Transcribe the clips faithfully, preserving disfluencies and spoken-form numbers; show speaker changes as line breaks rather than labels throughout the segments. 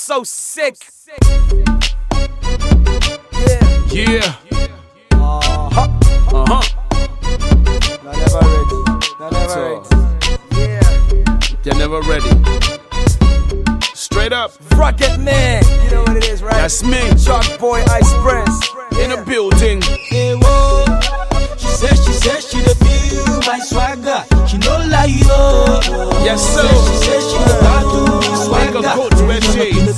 So sick.
Yeah. Yeah.
Uh-huh.
Uh-huh.
Now never ready. Now never ready. Yeah.
They're never ready. Straight up.
Rocket Man. You know what it is, right?
That's me.
Shark Boy, Ice Prince.
In a building.
Hey, whoa. She said, she said, she the feel my swagger. She know like yo.
Yes, sir.
She said, she the part to be swagger.
Like a coach, red shades.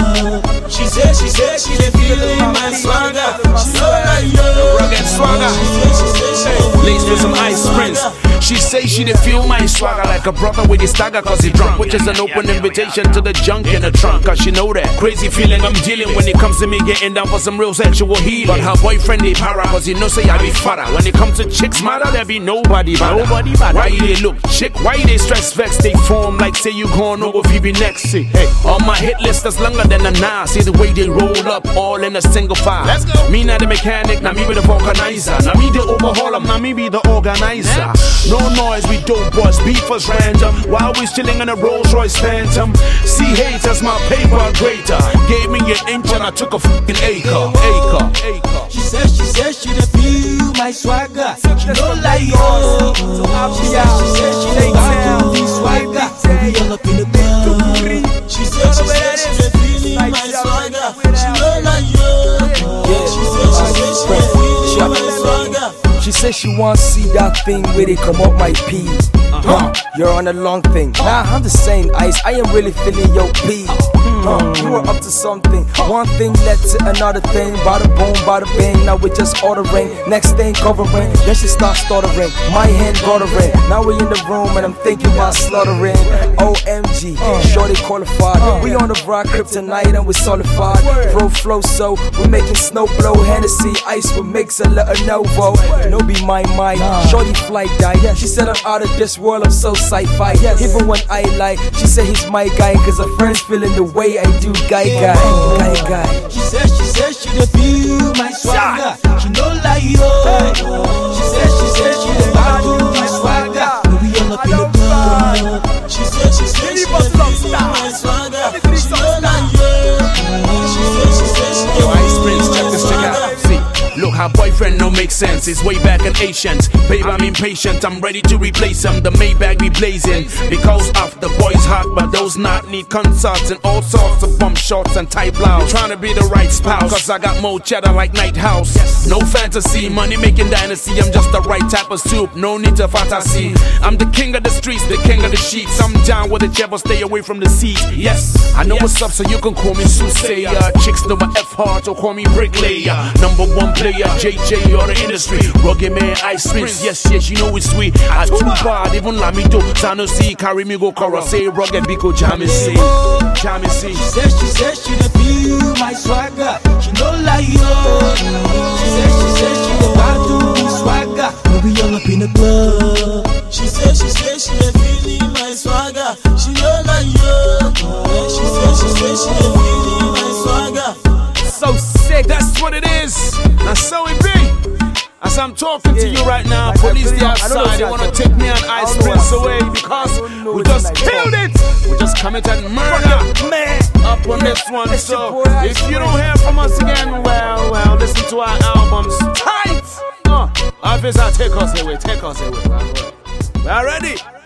She said, she said, she the feel my swagger. She know like yo.
Rugged swagger.
She said, she said, she
Laced with some Ice Prince. She say she did feel my swagger like a brother with his stagger cause he drunk, which is an open invitation to the junk in the trunk, cause she know that crazy feeling I'm dealing when it comes to me getting down for some real sexual healing. But her boyfriend they para cause he know say I be fatter. When it comes to chicks matter, there be nobody bother. Nobody bother. Why they look chick, why they stress vex, they form like say you gon' know if you be next. See, hey, on my hit list that's longer than a nine. See the way they roll up all in a single file. Let's go. Me not the mechanic, now me be the vulcanizer. Now me the overhaul 'em, now me be the organizer. No noise, we dope boys, beef was random. While we chilling in a Rolls Royce Phantom. See haters, my paper greater. Gave me an inch and I took a fucking acre. Acre, acre.
She said, she said, she the feel my swagger. She know like yo. She said, she said, she the part to be swagger. We all up in the club. She said, she said, she the feel my swagger. She know like yo. She said, she said, she the feel my swagger.
She said she wants to see that thing where they come up my pee. Uh, you're on a long thing. Nah, I'm the same, Ice. I am really feeling your pee. Uh, you were up to something. One thing led to another thing. Bada boom, bada bing. Now we're just ordering. Next thing covering. Then she starts stuttering. My hand guttering. Now we in the room and I'm thinking about slaughtering. O M G, shorty qualified. We on the rock kryptonite and we solidified. Pro flow, so we're making snow blow. Hennessy, Ice will mix a little Novo. No be my mind. Shorty flight die. She said I'm out of this world. I'm so sci-fi. Even when I lie, she said he's my guy. Cause her friends feeling the way I do. Guy, guy, guy, guy.
She said, she said, she the feel my swagger. She know like yo. She said, she said, she the part to be swagger. We all up in the club. She said, she said, she the feel my swagger. She know like yo. She said, she said, she the
Ice Prince, check this chick out. See, look, her boyfriend don't make sense. It's way back in Asians. Babe, I'm impatient. I'm ready to replace him. The Maybach be blazing because of the boys hot, but those not need concerts and all sorts of bump shorts and tight blouse. Trying to be the right spouse, cause I got more cheddar like Night House. No fantasy, money making dynasty. I'm just the right type of soup. No need to fantasy. I'm the king of the streets, the king of the sheets. I'm down with the devil, stay away from the seat. Yes, I know what's up, so you can call me Soothsayer. Chicks know my F hard, so call me Bricklayer. Number one player, J J or the industry. Rugged Man, Ice Prince, yes, yes, you know it's sweet. I too bad, even Lamido, Sano C, carry me go chorus, say rugged, Biko, Jammy C, Jammy C.
She said, she said, she the feel my swagger. She know like yo. She said, she said, she the part to be swagger. We all up in the club. She said, she said, she the feel my swagger. She know like yo. She said, she said, she the feel my swagger.
So sick.
That's what it is. That's so it be. As I'm talking to you right now, police the outside, they wanna take me and Ice Prince away because we just killed it. We just committed murder up on this one. So if you don't hear from us again, well, well, listen to our albums. Tight. Uh, officer, take us away, take us away. We are ready.